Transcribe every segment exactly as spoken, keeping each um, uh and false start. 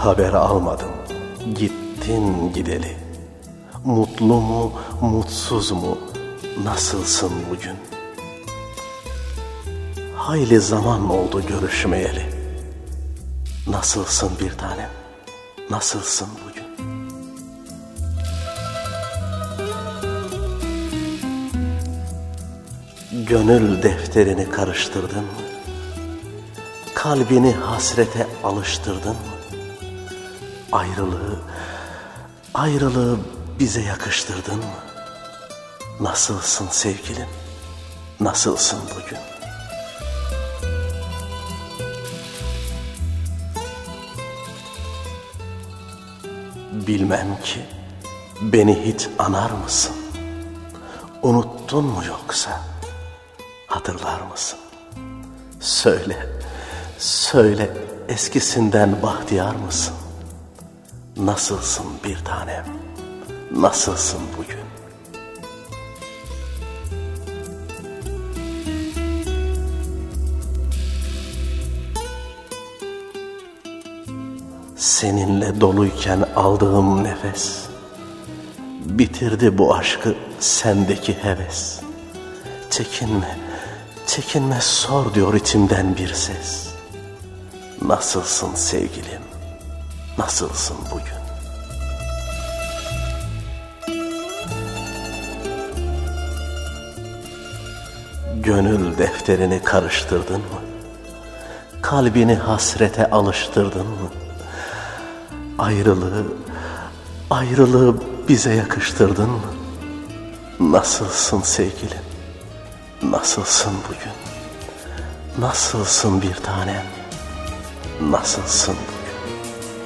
haber almadım. Gittin gideli. Mutlu mu, mutsuz mu, nasılsın bugün? Hayli zaman oldu görüşmeyeli. Nasılsın bir tanem, nasılsın bugün? Gönül defterini karıştırdın mı? Kalbini hasrete alıştırdın mı? Ayrılığı, ayrılığı bize yakıştırdın mı? Nasılsın sevgilim, nasılsın bugün? Bilmem ki beni hiç anar mısın? Unuttun mu yoksa hatırlar mısın? Söyle, söyle eskisinden bahtiyar mısın? Nasılsın bir tanem, nasılsın bugün? Seninle doluyken aldığım nefes bitirdi bu aşkı sendeki heves. Çekinme, çekinme sor diyor içimden bir ses. Nasılsın sevgilim, nasılsın bugün? Gönül defterini karıştırdın mı? Kalbini hasrete alıştırdın mı? Ayrılığı, ayrılığı bize yakıştırdın mı? Nasılsın sevgilim, nasılsın bugün? Nasılsın bir tanem, nasılsın bugün?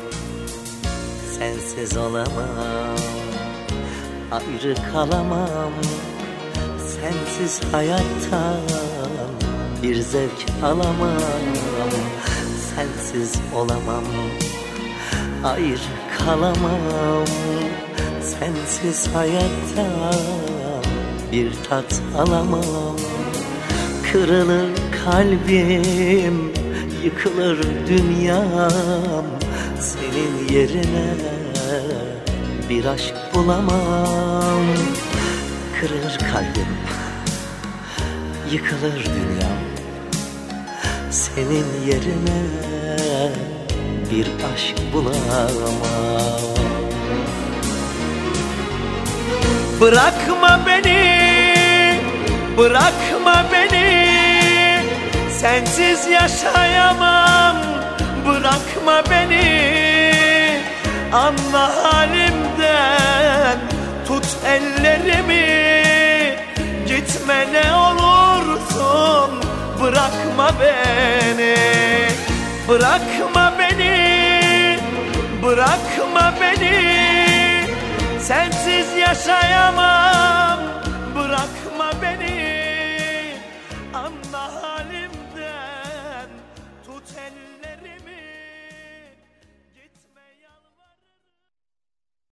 Sensiz olamam, ayrı kalamam. Sensiz hayattan bir zevk alamam. Sensiz olamam, ayrı kalamam. Sensiz hayattan bir tat alamam. Kırılır kalbim, yıkılır dünyam. Senin yerine bir aşk bulamam. Kırılır kalbim, yıkılır dünyam. Senin yerine bir aşk bulamam. Bırakma beni, bırakma beni. Sensiz yaşayamam. Bırakma beni. Anla halimden, tut ellerimi. Gitme ne olursun, bırakma beni. Bırakma beni, bırakma beni. Sensiz yaşayamam. Bırakma beni.